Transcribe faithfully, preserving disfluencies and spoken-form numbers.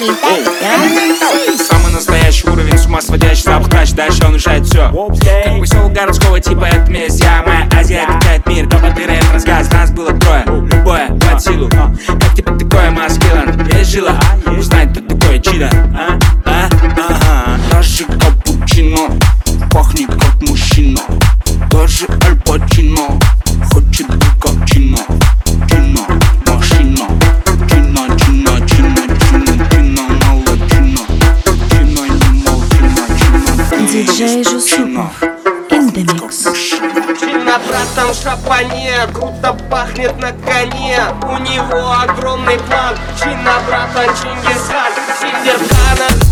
Самый настоящий уровень, с ума сводящий запах тащит, дальше он решает все. Как поселок городского типа, это месть. Я, моя Азия качает мир, топ-один рэп-рассказ. Нас было трое, любое под силу. Как тебе такое, маскилан? Есть жила, узнать, кто такое чидо. А, а, ага. Даже капучино пахнет как мужчина. Даже Аль Пачино хочет только чино. Чино, машина. Чино, чино, чино, чино, чино, мало чино. Чино, не мол, чино, чино. Диджей Жусупов, in the mix. На братом шапане, круто пахнет на коне. У него огромный план. Чина, братан, Чингисхан, Синдерхана.